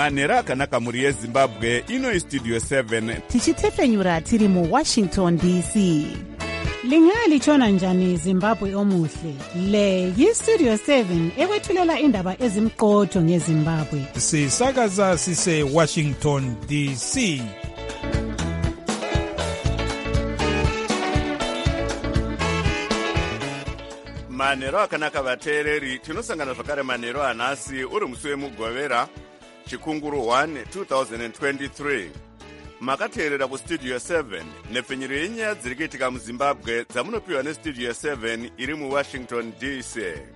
manhero akanaka mhuri yezimbabwe. Ino istudio 7 tichitefenyura tiri muwashington dc. Lingalitshona njani Zimbabwe omuhle? Le yistudio 7 ekwethulela indaba ezimqotho ngeZimbabwe. Sisakaza sise Washington DC. manhero akanaka vateereri. Tinosangana zvakare manhero anhasi uri musi wemugovera chikunguru 1 2023. Makateerera kustudio 7 nepfenyuro yenyaya dziri kuitika muzimbabwe dzamunopiwa nestudio 7 iri muwashington dc.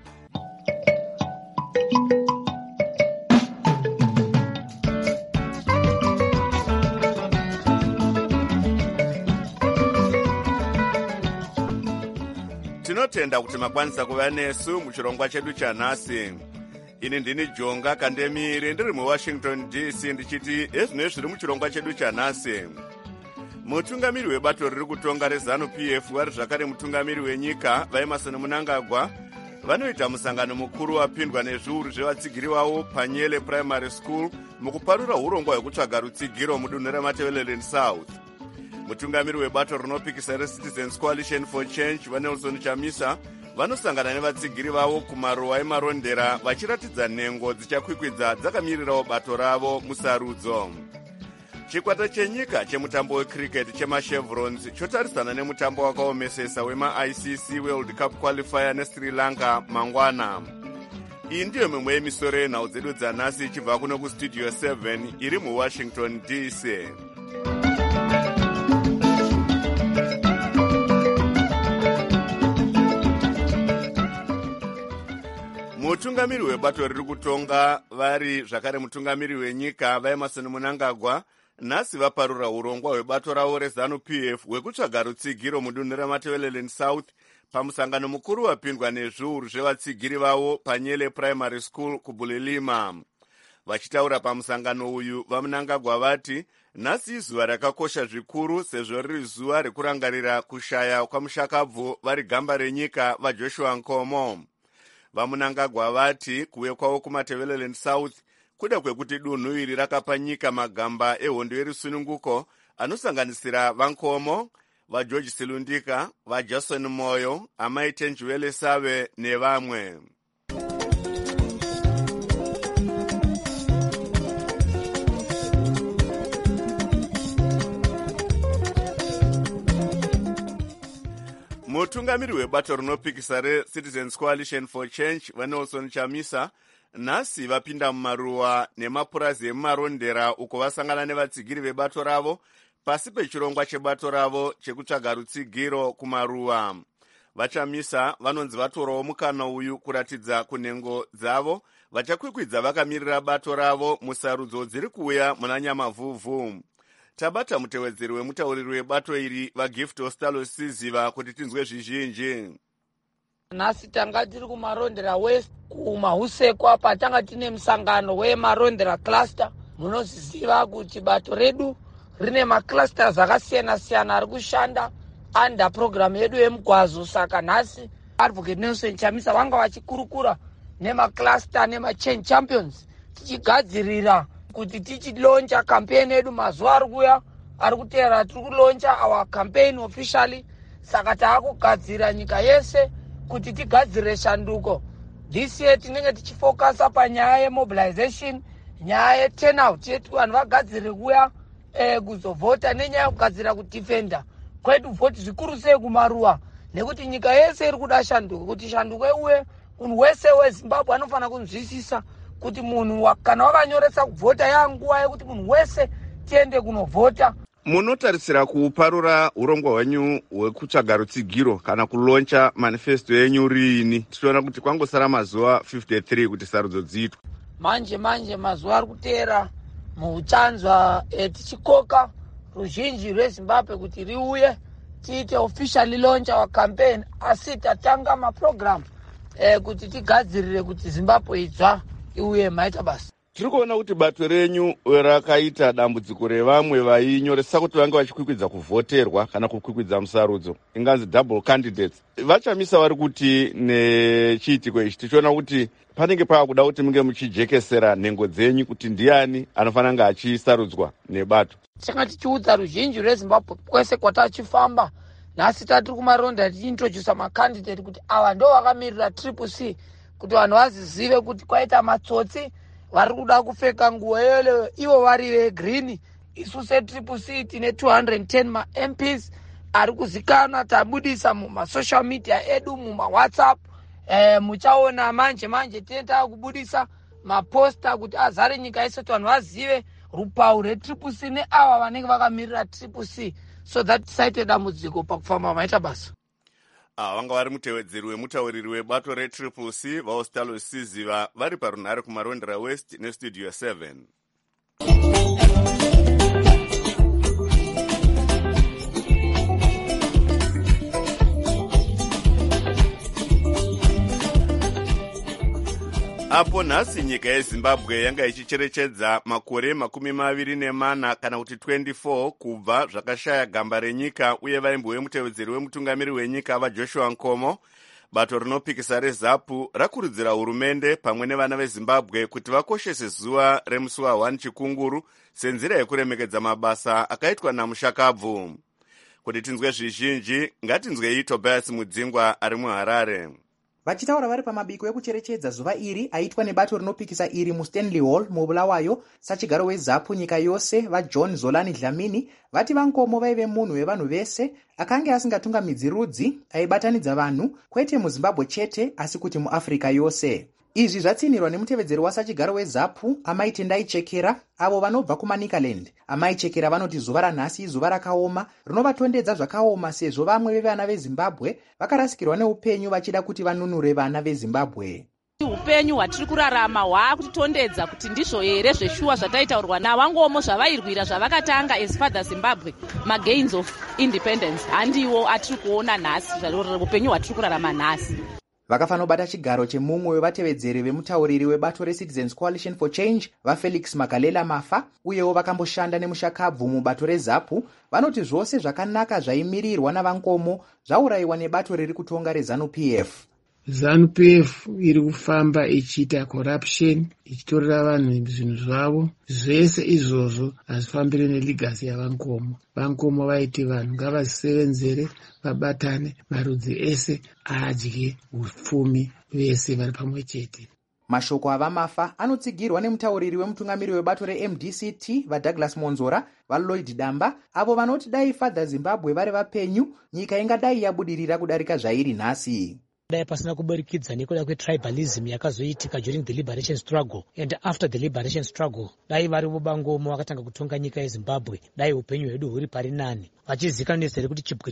Tinotenda kuti makwanisa kuva nesu muchirongwa chedu chanhasi. Ini ndini Jonga Kandemiri ndiri muwashington dc ndichiti ezvino zviri muchirongwa chedu chanhasi. Mutungamiri webato riri kutonga reZANU-PF vari zvakare mutungamiri wenyika vaEmmerson Mnangagwa vanoita musangano mukuru wapindwa nezviuru zvevatsigiri vavo paNyele Primary School mukuparura urongwa hwekutsvaga rutsigiro mudunhu reMatabeleland South. Mutungamiri webato rinopikisa reCitizens Coalition for Change vaNelson Chamisa vanosangana nevatsigiri vavo kumaruwa emarondera vachiratidza nhengo dzichakwikwidza dzakamirirawo bato ravo musarudzo. Chikwata chenyika chemutambo wecricket chemashevrons chotarisana nemutambo wakaomesesa wemaICC World Cup qualifier neSri Lanka mangwana. Iyi ndiyo mimwe yemisoro yenhau dzedu dzanhasi ichibva kuno kustudio 7 iri muwashington dc. Mutungamiri webato riri kutonga vari zvakare mutungamiri wenyika vaEmmerson Mnangagwa nhasi vaparura urongwa hwebato ravo reZANU-PF hwekutsvaga rutsigiro mudunhu reMatabeleland South pamusangano mukuru wapindwa nezviuru zvevatsigiri vavo paNyele Primary School kuBulilima. Vachitaura pamusangano uyu vaMnangagwa vati nhasi izuva rakakosha zvikuru sezvo riri zuva rekurangarira kushaya kwamushakabvu vari gamba renyika vaJoshua Nkomo. VaMnangagwa vati kuuya kwavo kuMatabeleland South kuda kwekuti dunhu iri rakapa nyika magamba ehondo yerusununguko anosanganisira vaNkomo, vaGeorge Silundika, vaJason Moyo, Amai Tenjwele Save nevamwe. Mutungamiri webato rinopikisa reCitizens Coalition for Change vaNelson Chamisa nhasi vapinda mumaruwa nemapurazi emumarondera uko vasangana nevatsigiri vebato ravo pasi pechirongwa chebato ravo chekutsvaga rutsigiro kumaruwa. VaChamisa vanonzi vatorawo mukana uyu kuratidza kunhengo dzavo vachakwikwidza vakamirira bato ravo musarudzo dziri kuuya muna Nyamavhuvhu. Tabata mutevedzeri wemutauriri webato iri vaGift Ostalo Siziva kuti tinzwe zvizhinji. Nhasi tanga tiri kumarondera west kumahusekwa patanga tine musangano wemarondera cluster. Munoziva kuti bato redu rine maclusters akasiyana-siyana ari kushanda under program yedu yemugwazo. Saka nhasi Advocate Nelson Chamisa vanga vachikurukura nemacluster nemachange champions tichigadzirira kuti tichiloncha campaign yedu mazuva ari kuya ari kuteera tiri kuloncha our campaign officially. Saka taakugadzira nyika yese kuti tigadzire shanduko. This year tinenge tichifokasa panyaya yemobilization, nyaya yeturnout yetu vanhu vagadzire kuya kuzovhota nenyaya yekugadzira kudefenda kwedu vhoti zvikuru sei kumaruwa nekuti nyika yese iri kuda shanduko. Kuti shanduko iuye munhu wese weZimbabwe anofanira kunzwisisa kuti munhu kana wakanyoresa kuvhota yanguva yekuti munhu wese tiende kunovhota. Munotarisira kuparura urongwa hwenyu hwekutsvaga rutsigiro kana kuloncha manifesto yenyu riini? Tichiona kuti kwangosara mazuva 53 kuti sarudzo dziitwe. Manje mazuva ari kuteera muchanzwa tichikoka ruzhinji rweZimbabwe kuti riuye tiite officially launch our campaign, asi tatanga maprogram kuti tigadzirire kuti Zimbabwe idzva iuye maita basa. Tiri kuona kuti bato renyu rakaita dambudziko revamwe vainyoresa kuti vange vachikwikwidza kuvhoterwa kana kukwikwidza musarudzo, inganzi double candidates. Vachamisa vari kuti nechiitiko ichi tichiona kuti panenge paakuda kuti munge muchijekesera nhengo dzenyu kuti ndiani anofanira kunge achisarudzwa nebato. Tanga tichiudza ruzhinji rweZimbabwe kwese kwatachifamba, nhasi tatiri kumaronda tichiintrodusa makandidate kuti ava ndo vakamirira triple C, kuti vanhu vazizive kuti kwaita matsotsi vari kuda kupfeka nguo yele ivo vari vegreen. Isu setriple C tine 210 ma-MPs ari kuzikana, tabudisa mumasocial media edu, mumawhatsapp. Muchaona manje tinoita kubudisa maposta kuti azare nyika yese kuti vanhu vazive rupau rwetriple C neava vanenge vakamirira triple C, so that tisaite dambudziko pakufamba maita basa. Vanga vari mutevedzeri wemutauriri webato retriple C vaostalo Siziva vari parunhare kumarondera West nestudio 7. Apo nhasi nyika yeZimbabwe yanga ichicherechedza makore 24 kana kuti 24 kubva zvakashaya gamba renyika uye vaimbo vemutevedzeri wemutungamiri wenyika vaJoshua Nkomo. Bato rinopikisa reZAPU rakurudzira hurumende pamwe nevana veZimbabwe kuti vakoshese zuva remusi wa1 chikunguru senzira yekuremekedza mabasa akaitwa naMushakabvu. Kuti tinzwe zvizhinji, ngatinzwei Tobias Mudzingwa ari muHarare. Vachitaura vari pamabiko ekucherechedza zuva iri aitwa nebato rinopikisa iri muStanley Hall muBulawayo, sachigaro weZAPU nyika yose vaJohn Zolani Dlamini vati Vankomo vaive munhu wevanhu vese, akange asingatungamidzi rudzi, aibatanidza vanhu kwete muZimbabwe chete asi kuti muAfrica yose. Izvi zvatsinirwa nemutevedzeri wasachigaro weZAPU Amai Tendai Chekera, avo vanobva kuManicaland. Amai Chekera vanoti zuva ranhasi izuva rakaoma rinovatondedza zvakaoma sezvo vamwe vevana veZimbabwe vakarasikirwa neupenyu vachida kuti vanunure vana veZimbabwe. Upenyu hwatiri kurarama hwaakutitondedza kuti ndizvo here zveshuwa zvataitaurwa naVangomo zvavairwira zvavakatanga as father Zimbabwe, magains of independence, handiwo atiri kuona nhasi upenyu hwatiri kurarama nhasi. Vakafanobata chigaro chemumwe wevatevedzeri vemutauriri webato reCitizens Coalition for Change vaFelix Magalela Mafa uyewo vakamboshanda neMushakabvu mubato reZAPU vanoti zvose zvakanaka zvaimirirwa naVankomo zvaurayiwa nebato riri kutonga reZANU-PF. ZANU-PF iri kufamba ichiita corruption, ichitorera vanhu zvinhu zvavo. Zvese izvozvo hazvifambiri neligasi yaVankomo. Vankomo vaiti vanhu ngavazisevenzere, vabatane, marudzi ese adye upfumi, vese vari pamwe chete. Mashoko avamafa anotsigirwa nemutauriri wemutungamiri webato reMDCT vaDouglas Monzora vaLloyd Damba, avo vanoti dai father Zimbabwe vari vapenyu, nyika ingadai yabudirira kudarika zvairi nhasi. Dai pasina kuburikidza nekuda kwetribalism yakazoitika during the liberation struggle and after the liberation struggle, dai vari Vangomo vakatanga kutonga nyika yeZimbabwe, dai upenyu hwedu huri pari nani, vachizikanwa nezere kuti chibwe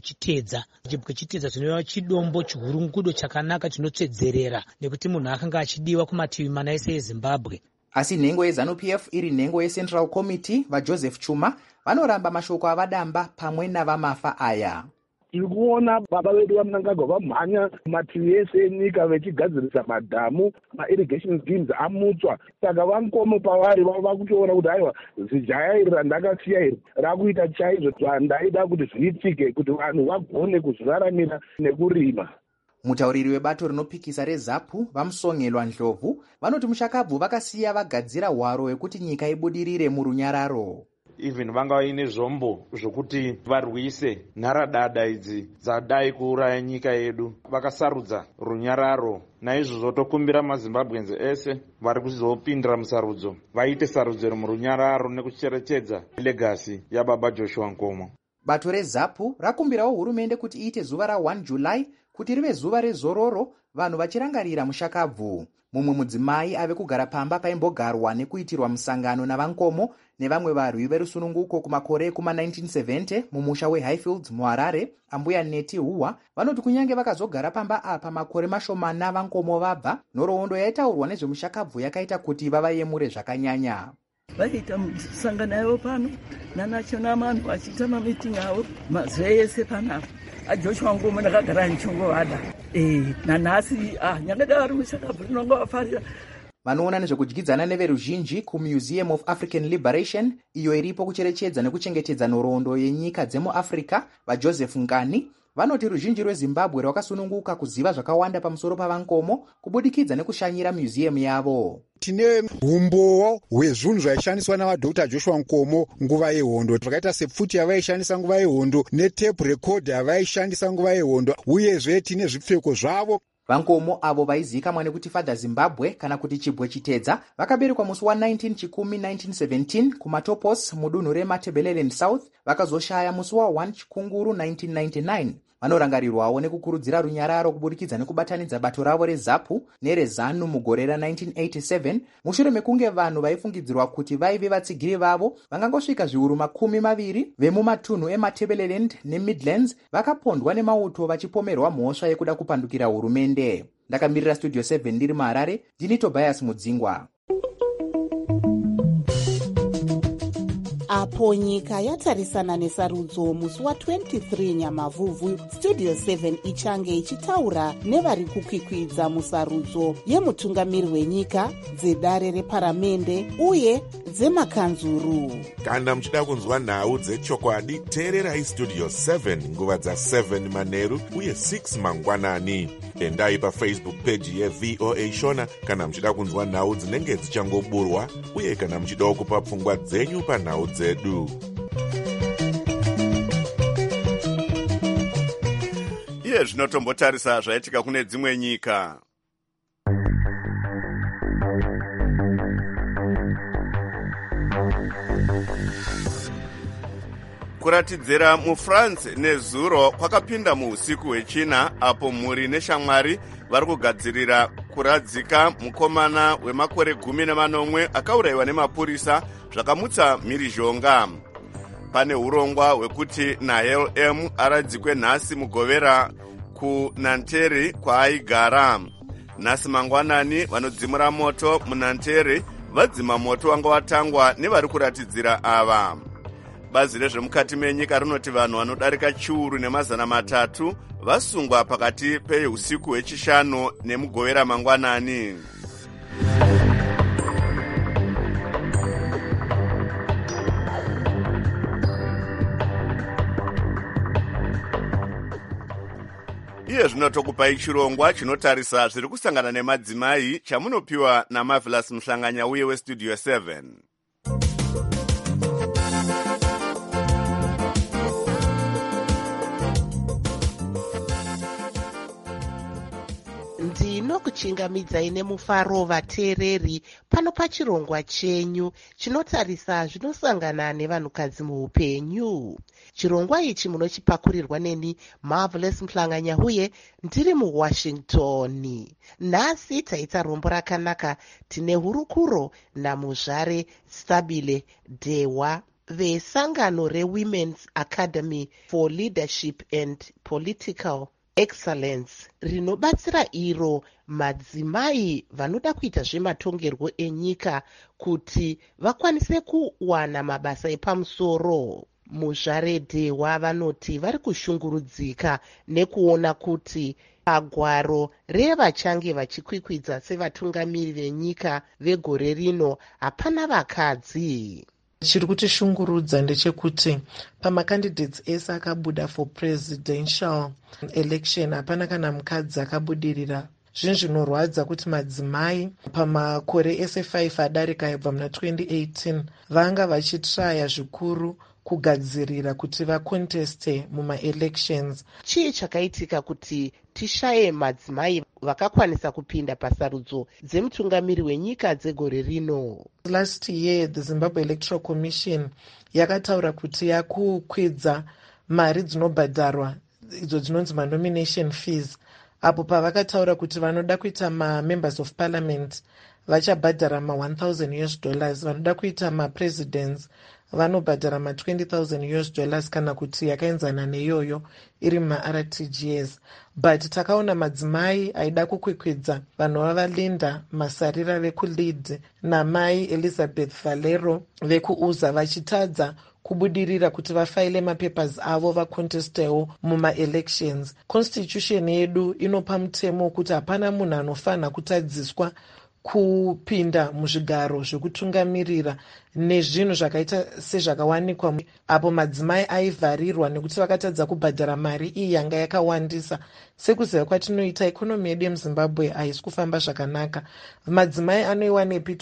chitedza chinova chidombo chihurungudo chakanaka chinotsvedzerera nekuti munhu akanga achidiwa kumativi mana ese eZimbabwe. Asi nhengo yeZANU-PF iri nhengo yeCentral Committee vaJoseph Chuma vanoramba mashoko avadamba pamwe navamafa aya. Tiri kuona baba vedu vaMnangagwa vamhanya mativi ese enyika vechigadzirisa madhamu, ma-irrigation schemes amutswa. Saka Vankomo pavari vakutoona kuti aiwa zijaya iri randakasiya iri rakuita chaizvo zvandaida kuti zviitike kuti vanhu vagone kuzviraramira nekurima. Mutauriri webato rinopikisa reZAPU vaMusongelwa Ndlovu vanoti Mushakabvu vakasiya vagadzira hwaro hwekuti nyika ibudirire murunyararo. Even vanga vaine zvombo zvokuti varwise nharadada idzi dzadai kuuraya nyika yedu, vakasarudza runyararo. Naizvozvo tokumbira maZimbabwenzi ese vari kuzopindira musarudzo vaite sarudzo murunyararo nekucherechedza legasi yababa Joshua Nkomo. Bato reZAPU rakumbirawo hurumende kuti iite zuva ra1 July kuti rive zuva rezororo, vanhu vachirangarira Mushakabvu. Mumwe mudzimai ave kugara pamba paimbogarwa nekuitirwa musangano naVankomo nevamwe varwi verusununguko kumakore kuma1970 mumusha weHighfields muHarare, ambuya Neti Huwa vanoti kunyange vakazogara pamba apa makore mashomana Vankomo vabva, nhoroondo yaitaurwa nezveMushakabvu yakaita kuti vavayemure zvakanyanya. Vaita musangano yavo pano naNational vachiita mamitingi avo mazuva ese panapa. Joshua Nkomo ndakagara ndichongovada nanhasi nyanga vari Mushakabvu ndinonga vafarira vanoona nezvekudyidzana neveruzhinji kuMuseum of African Liberation, iyo iripo kucherechedza nekuchengetedza nhoroondo yenyika dzemuAfrica, vaJoseph Ngani, vanoti ruzhinji rweZimbabwe rwakasununguka kuziva zvakawanda pamusoro pavankomo kubudikidza nekushanyira museum yavo. Tine umbowo hwezvinhu zvaishandiswa navaDr. Joshua Nkomo nguva yehondo, zvakaita sepfuti yavaishandisa nguva yehondo netape record yavaishandisa nguva yehondo, uyezve tine zvipfeko zvavo. Vankomo avo vaizivikanwa nekuti Father Zimbabwe kana kuti Chibwe Chitedza vakaberekwa musi wa19 Chikumi 1917 kuMatopos mudunhu reMatabeleland South, vakazoshaya musi wa1 Chikunguru 1999. Vanorangarirwawo nekukurudzira runyararo kubudikidza nekubatanidza bato ravo reZAPU nereZANU mugore ra1987, mushure mekunge vanhu vaifungidzirwa kuti vaive vatsigiri vavo vangangosvika zviuru 20 vemumatunhu eMatabeleland neMidlands vakapondwa nemauto vachipomerwa mhosva yekuda kupandukira hurumende. Ndakamirira Studio 7 ndiri muHarare, ndini Tobias Mudzingwa. Apo nyika yatarisana nesarudzo musi wa23 Nyamavhuvhu, Studio 7 ichange ichitaura nevari kukwikwidza musarudzo yemutungamiri wenyika, dzedare reparamende uye dzemakanzuru. Kana muchida kunzwa nhau dzechokwadi, teererai Studio 7 nguva dza7 manheru uye 6 mangwanani. Endai paFacebook page yeVOA Shona kana muchida kunzwa nhau dzinenge dzichangoburwa, uye kana muchida kupa pfungwa dzenyu panhau dzedu. Iye zvinotombotarisa zvaitika kune dzimwe nyika. Kuratidzira muFrance nezuro kwakapinda muusiku hwechina, apo mhuri neshamwari vari kugadzirira kuradzika mukomana wemakore 18 akaurayiwa nemapurisa zvakamutsa mhirizhonga. Pane urongwa hwekuti Nahel M aradzikwe nhasi mugovera kuNanterre kwaaigara. Nhasi mangwanani vanodzimura moto muNanterre vadzima moto wanga watangwa nevari kuratidzira ava. Bazi rezvemukati menyika rinoti vanhu vanodarika chiuru ne300 vasungwa pakati peusiku hwechishanu nemugovera mangwanani. Iye zvinotokupai chirongwa chinotarisa zviri kusangana nemadzimai chamunopiwa naMarvelous Mhlanganya uye weStudio 7. Ndinokuchingamidzai nemufaro vateereri pano pachirongwa chenyu chinotarisa zvinosangana nevanhukadzi muupenyu. Chirongwa ichi munochipakurirwa neni Marvelous Mhlanganya uye ndiri muWashington. Nhasi taita rombo rakanaka, tine hurukuro namuzvare Stabile Dewa vesangano reWomen's Academy for Leadership and Political Excellence rinobatsira iro madzimai vanoda kuita zvematongerwo enyika kuti vakwanise kuwana mabasa epamusoro. Muzvare Dewa vanoti vari kushungurudzika nekuona kuti pagwaro revachange vachikwikwidza sevatungamiri venyika vegore rino hapana vakadzi. Chiri kutishungurudza ndechekuti pamacandidates ese akabuda for presidential election hapana kana mukadzi akabudirira. Zvinhu zvinorwadza kuti madzimai pamakore ese 5 adarika yabva muna 2018 vanga vachitraya zvikuru kugadzirira kuti vakonteste mumaelections. Chii chakaitika kuti tishaye madzimai vakakwanisa kupinda pasarudzo dzemutungamiri wenyika dzegore rino? Last year the Zimbabwe Electoral Commission yakataura kuti yakukwidza mari dzinobhadharwa idzo dzinonzi nomination fees, apo pavakataura kuti vanoda kuita members of parliament vachabhadhara $1,000, vanoda kuita presidents vanobhadhara $20,000 kana kuti yakaenzana neyoyo iri RTGS. But takaona madzimai aida kukwikwidza vanhu vavalinda Masarira vekuLead namai Elizabeth Valero vekuUZA vachitadza kubudirira kuti vafaile mapapers avo vakontestewo mumaelections. Constitution yedu inopa mutemo kuti hapana munhu anofanha kutadziswa kupinda muzvigaro zvekutungamirira nezvinhu zvakaita sezvakawanikwa apo madzimai aivharirwa nekuti vakatadza kubhadhara mari iyi yanga yakawandisa. Sekuziva kwatinoita, ikonomi yedu yemuzimbabwe haisi kufamba zvakanaka. Madzimai anoiwanepi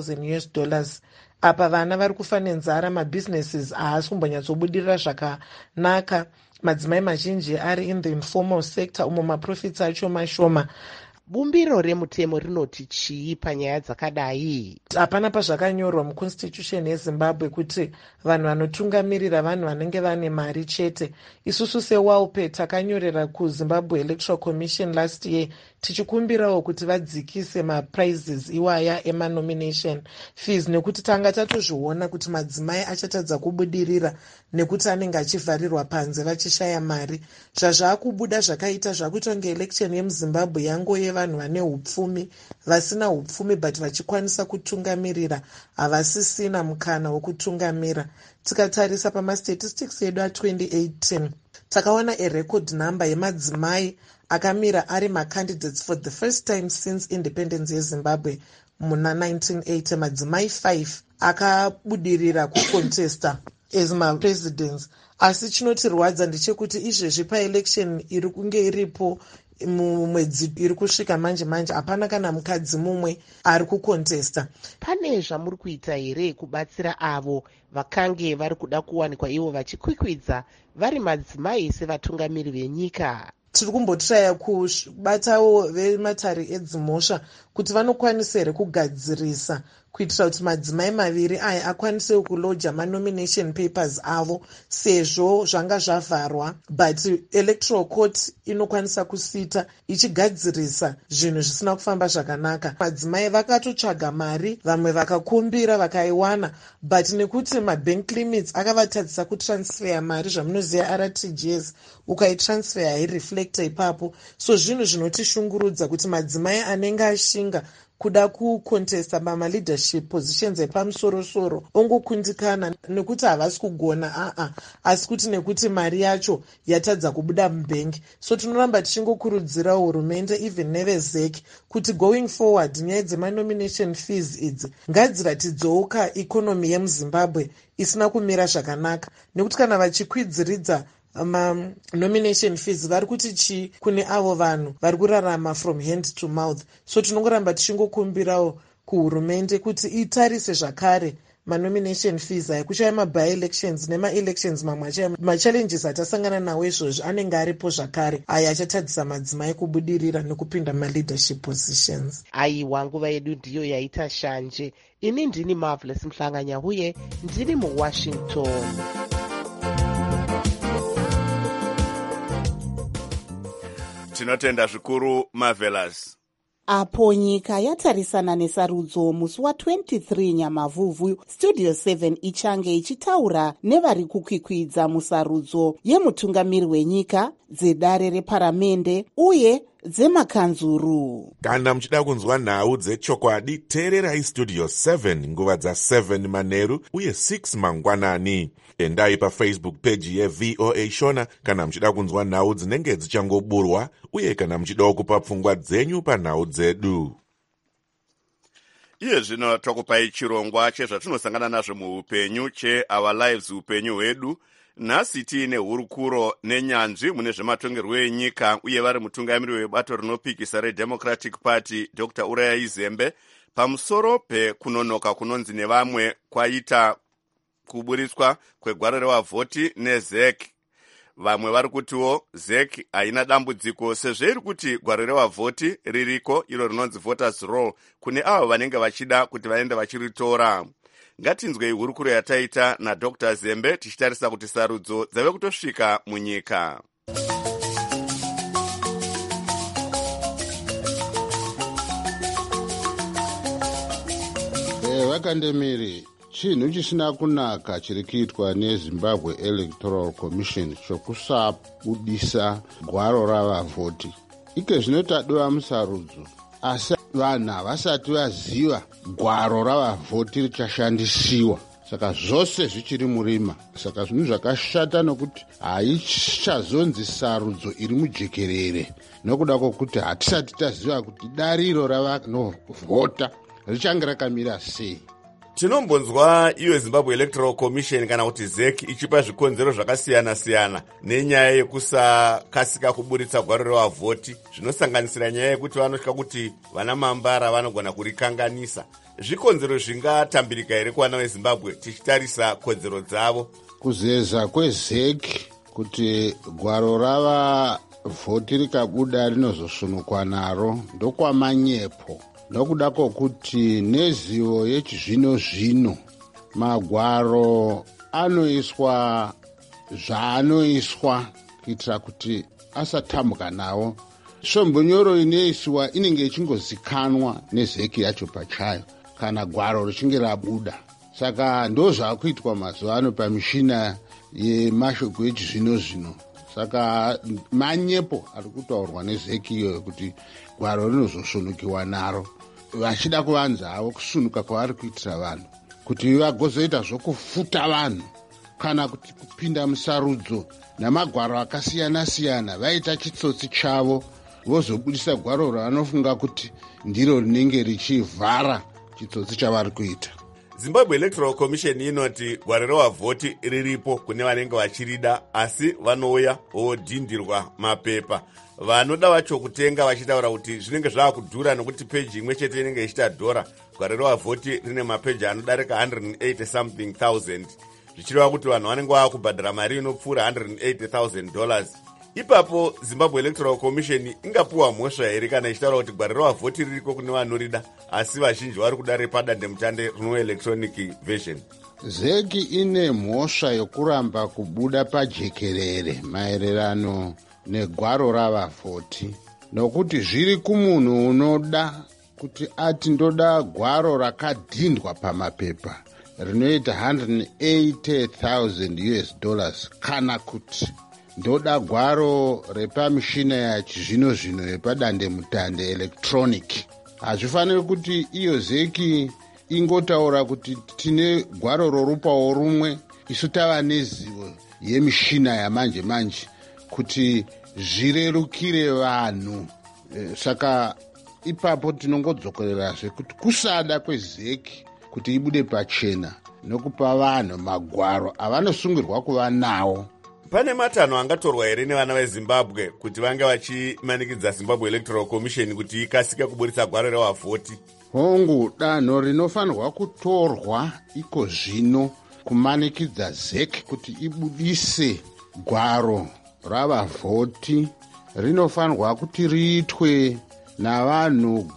$20,000 apa vana vari kufa nenzara, mabusinesses haasi kumbonyatsobudirira zvakanaka, madzimai mazhinji ari in the informal sector umo maprofits acho mashoma. Bumbiro remutemo rinoti chii panyaya dzakadai? Hapana pazvakanyorwa muconstitution yezimbabwe kuti vanhu vanotungamirira vanhu vanenge vane mari chete. Isusu sewalpe takanyorera kuzimbabwe electoral commission last year tichikumbirawo kuti vadzikise maprizes iwaya emanomination fees, nekuti tanga tatozviona kuti madzimai achatadza kubudirira nekuti anenge achivharirwa panze vachishaya mari. Zvazvakubuda zvakaita zvakuitwa ngeelection yemuzimbabwe yango yevanhu vane upfumi, vasina upfumi but vachikwanisa kutungamirira havasisina mukana wekutungamira. Tikatarisa pamastatistics edu a2018 takaona arecord number yemadzimai akamira ari macandidates for the first time since independence yezimbabwe muna 1980. Madzimai 5 akabudirira kucontesta as mapresidents. Asi chinotirwadza ndechekuti izvezvi paelection iri kunge iripo mumwedzi iri kusvika manje hapana kana mukadzi mumwe ari kucontesta. Pane zvamuri kuita here kubatsira avo vakange vari kuda kuwanikwa ivo vachikwikwidza vari madzimai sevatungamiri venyika? Tiri kumbotraya kubatawo vematare edzimhosva kuti vanokwanisa here kugadzirisa kuitira kuti madzimai maviri aya akwanise kuloja manomination papers avo sezvo zvanga zvavharwa, but electoral court inokwanisa kusita ichigadzirisa zvinhu zvisina kufamba zvakanaka. Madzimai vakatotsvaga mari, vamwe vakakumbira vakaiwana, but nekuti mabank limits akavatadzisa kutransfer mari, zvamunoziva RTGS, ukaitransfer haireflecta ipapo. So zvinhu zvinotishungurudza kuti madzimai anenge ashinga kuda kucontesta leadership positions epamusoro-soro ongokundikana nekuti havasi kugona asi kuti nekuti mari yacho yatadza kubuda mubhengi. So tinoramba tichingokurudzira hurumende even nevezek kuti going forward nyaya dzemanomination fees idzi ngadziratidzewo ikonomi yemuzimbabwe isina kumira zvakanaka, nekuti kana vachikwidziridza nomination fees vari kuti chi kune avo vanhu vari kurarama from hand to mouth. So tinongoramba tichingokumbirawo kuhurumende kuti itarise zvakare manomination fees aya. Kuchaya maby-elections nema-elections mamwe achaya machallenges atasangana nawo izvozvo anenge aripo zvakare, aya achatadzisa madzimai kubudirira nekupinda maleadership positions. Aiwa, nguva yedu ndiyo yaita shanje. Ini ndini Marvelous Mhlanganya huye ndiri muWashington. Tinotenda zvikuru Marvelous. Apo nyika yatarisana nesarudzo musi wa23 Nyamavhuvhu, Studio 7 ichange ichitaura nevari kukwikwidza musarudzo yemutungamiri wenyika, dzedare reparamende uye dzemakanzuru. Kana muchida kunzwa nhau dzechokwadi, teererai Studio 7 nguva dza7 manheru uye 6 mangwanani. Endai paFacebook page yeVOA Shona kana muchida kunzwa nhau dzinenge dzichangoburwa uye kana muchidawo kupa pfungwa dzenyu panhau dzedu. Iye zvino takupai chirongwa chezvatinosangana nazvo muupenyu cheOur Lives, upenyu hwedu. Nhasi tiine hurukuro nenyanzvi mune zvematongerwo enyika uye vari mutungamiri webato rinopikisa reDemocratic Party Dr. Uraya Zembe pamusoro pekunonoka kunonzi nevamwe kwaita kuburitswa kwegwaro revavhoti neZEC. Vamwe vari kutiwo ZEC haina dambudziko sezvo iri kuti gwaro revavhoti ririko, iro rinonzi voters roll, kune avo vanenge vachida kuti vaende vachiritora. Ngatinzwei hurukuro yataita naDr. Zembe tichitarisa kuti sarudzo dzave kutosvika munyika. Vakandemiri, chinhu chisina kunaka chiri kuitwa neZimbabwe Electoral Commission chokusabudisa gwaro ravavhoti. Ike zvinotadiwa musarudzo, asi vanhu havasati vaziva gwaro ravavhoti richashandisiwa. saka zvose zvichiri murima. Saka zvinhu zvakashata nokuti haichazonzi sarudzo iri mujekerere, nokuda kwokuti hatisati taziva kuti dariro ravanovhota richange rakamira sei. Tinombonzwa iyo Zimbabwe Electoral Commission kana kuti ZEC ichipa zvikonzero zvakasiyana-siyana nenyaya yekusakasika kuburitsa gwaro revavhoti, zvinosanganisira nyaya yekuti vanotya kuti vana mambara vanogona kurikanganisa. Zvikonzero zvingatambirika here kuvana veZimbabwe tichitarisa kodzero dzavo? Kuzeza kweZEC kuti gwaro ravavhoti rikabuda rinozosunukwa naro ndokwamanyepo, nokuda kwokuti nezivo yechizvino-zvino magwaro anoiswa zvaanoiswa kuitira kuti asatambuka nawo. Svombonyoro inoiswa inenge ichingozikanwa neZEC yacho pachayo kana gwaro richinge rabuda. Saka ndo zvaakuitwa mazuva ano pamishina yemashoko echizvino-zvino. Saka manyepo ari kutaurwa neZEC iyoyo kuti gwaro rinozosvunukiwa naro, vachida kuvanza havo kusunuka kwavari kuitira vanhu, kuti vagozoita zvokufuta vanhu kana kuti kupinda musarudzo namagwaro akasiyana-siyana, vaita chitsotsi chavo vozobudisa gwaro ravanofunga kuti ndiro rinenge richivhara chitsotsi chavari kuita. Zimbabwe Electoral Commission inoti gwaro revavhoti riripo kune vanenge vachirida, asi vanouya vodhindirwa mapepa. Vanoda vacho kutenga vachitaura kuti zvinenge zvakudhura nokuti peji imwe chete inenge ichita dhora. Gwaro revavhoti rine mapeji anodarika 180 something thousand, zvichireva kuti vanhu vanenge vakubhadhara mari inopfuura $180,000. Ipapo Zimbabwe Electoral Commission ingapuwa mhosva here kana ichitaura kuti gwaro revavhoti ririko kune vanorida, asi vazhinji vari kuda padandemutande rino electronic version? ZEC ine mhosva yokuramba kubuda pajekerere maererano negwaro ravavhoti, nokuti zviri kumunhu unoda kuti ati ndoda gwaro rakadhindwa pamapepa rinoita $180,000 kana kuti ndoda gwaro repamishina yachizvino-zvino yepadandemutande electronic. Hazvifaniri kuti iyo ZEC ingotaura kuti tine gwaro rorupawo rumwe, isu tava nezivo yemishina yamanje-manje kuti zvirerukire vanhu. Saka ipapo tinongodzokererazve kuti kusada kweZEC kuti ibude pachena nokupa vanhu magwaro avanosungirwa kuva nawo. Pane matanho angatorwa here nevana veZimbabwe kuti vange vachimanikidza Zimbabwe Electoral Commission kuti ikasike kuburitsa gwaro revavhoti? Hongu, danho rinofanirwa kutorwa iko zvino kumanikidza ZEC kuti ibudise gwaro ravavhoti rinofanirwa kuti riitwe navanhu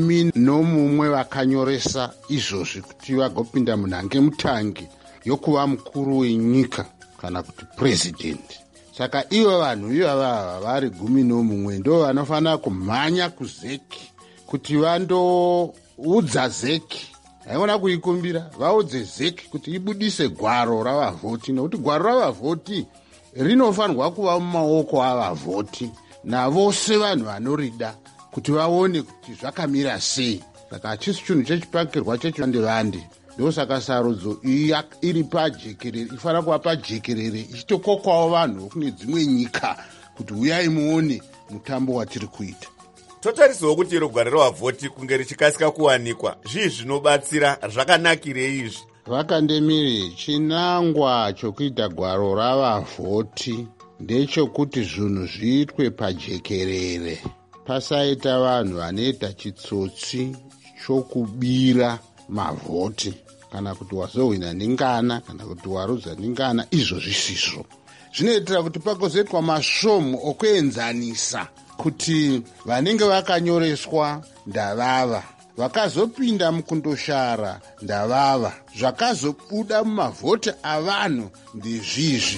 11 vakanyoresa izvozvi kuti vagopinda munhange mutangi yokuva mukuru wenyika kana kuti president. Saka ivo vanhu ivava vari 11 ndo vanofanira kumhanya kuZEC kuti vandoudza ZEC, haivona kuikumbira, vaudze ZEC kuti ibudise gwaro ravavhoti, nokuti gwaro ravavhoti rinofanirwa kuva mumaoko avavhoti navose vanhu vanorida kuti vaone kuti zvakamira sei. Saka hachisi chinhu chechipakirwa chechivande-vande. Ndosaka sarudzo iri pajekerere, ifanira kuva pajekerere ichitokokwawo vanhu vokune dzimwe nyika kuti uyai muone mutambo watiri kuita. Totarisawo kuti iro gwaro revavhoti kunge richikasika kuwanikwa, zvii zvinobatsira, zvakanakirei izvi? Vakandemiri, chinangwa chokuita gwaro ravavhoti ndechokuti zvinhu zviitwe pajekerere, pasaita vanhu vanoita chitsotsi chokubira mavhoti, kana kuti wazohwina ningana kana kuti warudza ningana, izvo zvisizvo. Zvinoitira kuti pagozoitwa masvomu okuenzanisa kuti vanenge vakanyoreswa ndavava, vakazopinda mukundoshara ndavava, zvakazobuda mumavhoti avanhu ndezvizvi.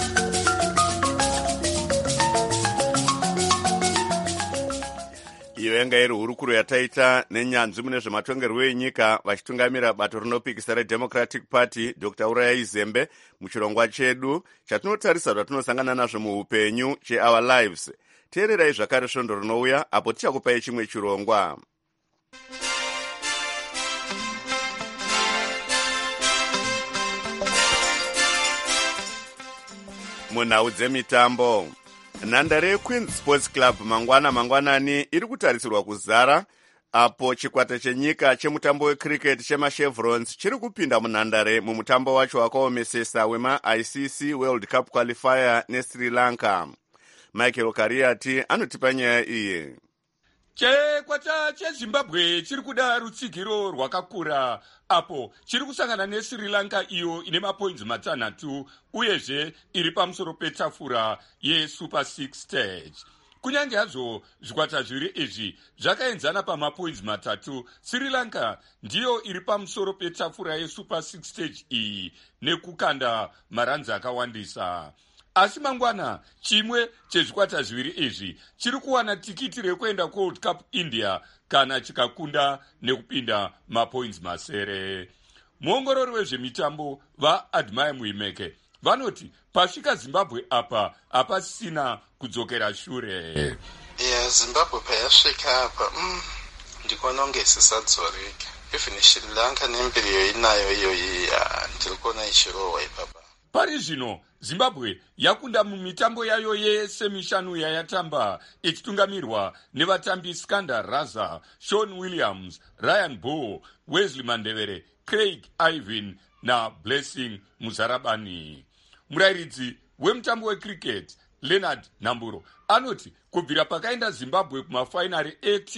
Iyo yanga iri hurukuro yataita nenyanzvi mune zvematongerwo enyika vachitungamira bato rinopikisa reDemocratic Party, Dr. Urayai Zembe, muchirongwa chedu chatinotarisa zvatinosangana nazvo muupenyu cheOur Lives. Teererai zvakare svondo rinouya apo tichakupai chimwe chirongwa. munhau dzemitambo. Nhandare yeQueens Sports Club mangwanani iri kutarisirwa kuzara apo chikwata chenyika chemutambo wecricket chemachevrons chiri kupinda munhandare mumutambo wacho wakaomesesa wemaICC World Cup qualifier neSri Lanka. Michael Kariati anotipa nyaya iyi. Chikwata cheZimbabwe chiri kuda rutsigiro rwakakura apo chiri kusangana neSri Lanka iyo ine mapoints 6 uyezve iri pamusoro petafura yeSuper 6 stage. Kunyange hazvo zvikwata zviri izvi zvakaenzana pamapoints 3, Sri Lanka ndiyo iri pamusoro petafura yeSuper 6 stage iyi nekukanda maranzi akawandisa. Asi mangwana chimwe chezvikwata zviviri izvi chiri kuwana tikiti rekuenda kuWorld Cup India kana chikakunda nekupinda mapoints 7. Muongorori wezvemitambo vaAdmire Muimeke vanoti pasvika Zimbabwe apa hapasina kudzokera shure. Zimbabwe payasvika apa ndikuona kunge isisadzoreka. Even Sri Lanka nembiriyo inayo iyoyi ndiri kuona ichirohwa ipapa. Pari zvino Zimbabwe yakunda mumitambo yayo yesemishanu yayatamba ichitungamirwa nevatambi Skandar Raza, Sean Williams, Ryan Ball, Wesley Mandevere, Craig Ivan na Blessing Muzarabani. Murairidzi wemutambo wecricket Leonard Namburo anoti kubvira pakaenda Zimbabwe kumafainari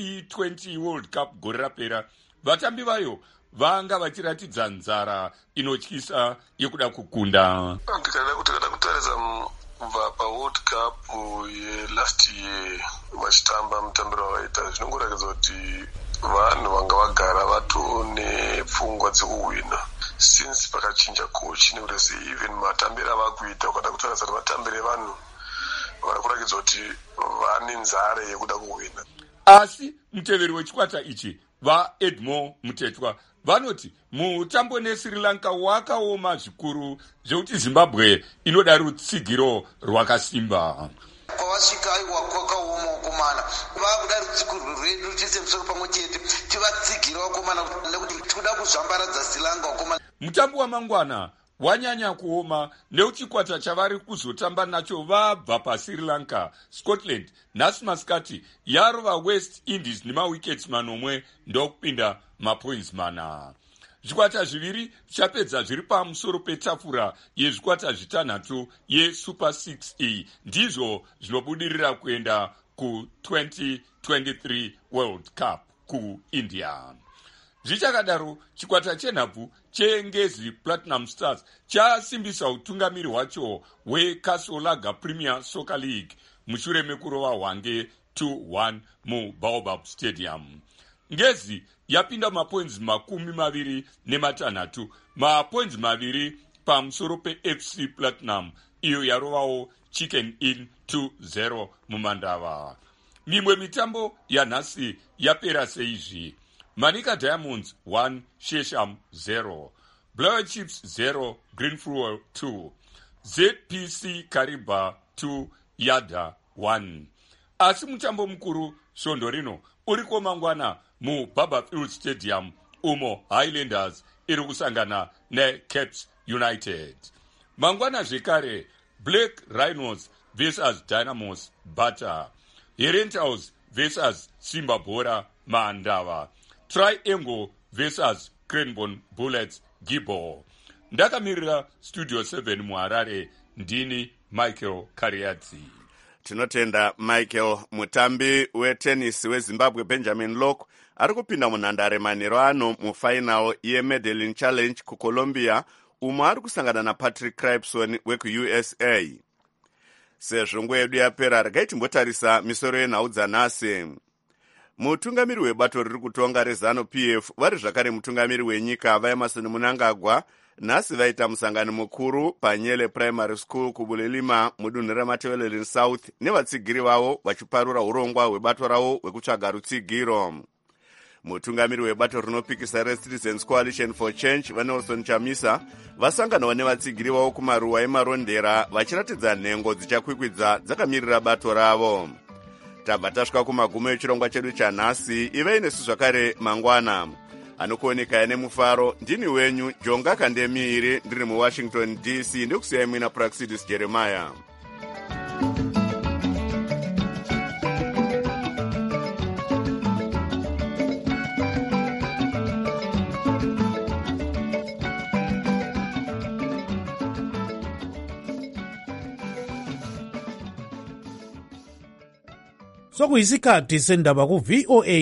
T20 World Cup gore rapera, vatambi vayo vanga vachiratidza nzara inotyisa yekuda kukunda. Tikada kutarisa kubva paWorld Cup yelast year vachitamba mutambiro wavaita zvinongoratidza kuti vanhu vanga vagara vatone pfungwa dzekuhwina since pakachinja coach nekuti even matambiro avakuita ukada kutarisa kuti matambiro evanhu vari kuratidza kuti vane nzara yekuda kuhwina. Asi muteveri wechikwata ichi vaEdmore Mutetwa vanoti mutambo neSri Lanka wakaoma zvikuru zvekuti Zimbabwe inoda rutsigiro rwakasimba. Kwavasvika aiwa kwakaoma wakomana vakuda rutsigiro rwedu tise musoro pamwe chete tivatsigiro wakomana nekuti tikuda kuzvambaradza Sri Lanka wakomana. Mutambo wamangwana wanyanya kuoma nekuti chikwata chavari kuzotamba nacho vabva paSri Lanka, Scotland nhasi masikati yarova West Indies nemawickets 9 ndokupinda mapoints 4. Zvikwata zviviri zvichapedza zviri pamusoro petafura yezvikwata 6 yeSuper 6E ndizvo zvinobudirira kuenda ku2023 World Cup kuIndia. Zvichakadaro chikwata chenhabvu chengezi Platinum Stars chasimbisa utungamiri hwacho hweCastle Premier Soccer League mushure mekurova hwange 2-1 muBaobab Stadium. Ngezi yapinda mapoints 26, mapoints 2 pamusoro peFC Platinum iyo yarovawo Chicken Inn 2-0 mumandava. Mimwe mitambo yanhasi yapera seizvi: Manica Diamonds 1, Shesham 0, Blower Chips 0, Greenfuel 2, ZPC Kariba 2, Yada 1. Asi mutambo mukuru svondo rino uriko mangwana muBarberfield Stadium umo Highlanders iri kusangana neCaps United. Mangwana zvekare Black Rhinos vs Dynamos Bata, Herentals vs Simba Bora Maandava, Triangle vs Cranbourne Bullets Gibbo. Ndakamirira Studio 7 muHarare, ndini Michael Kariadzi. Tinotenda Michael. Mutambi wetenisi weZimbabwe Benjamin Locke ari kupinda munhandare manheru ano mufainal yeMedellin Challenge kuColombia umo ari kusangana naPatrick Cripson wekuUSA. Sezvo nguva yedu yapera regai timbotarisa misoro yenhau dzanhasi. Mutungamiri webato riri kutonga reZANU-PF vari zvakare mutungamiri wenyika vaEmerson Mnangagwa nhasi vaita musangano mukuru paNyele Primary School kuBulilima mudunhu reMatabeleland South nevatsigiri vavo vachiparura urongwa hwebato ravo hwekutsvaga rutsigiro. Mutungamiri webato rinopikisa reCitizens Coalition for Change vaNelson Chamisa vasanganawo nevatsigiri vavo kumaruwa emarondera vachiratidza nhengo dzichakwikwidza dzakamirira bato ravo. Tabva tasvika kumagumo echirongwa chedu chanhasi. Ivei nesu zvakare mangwana. Anokuoneka nemufaro ndini wenyu Jonga Kandemiiri ndiri muWashington DC ndikusiyai mwina Praxidis Jeremiah. sokuyisikhathi sendaba ku-VOA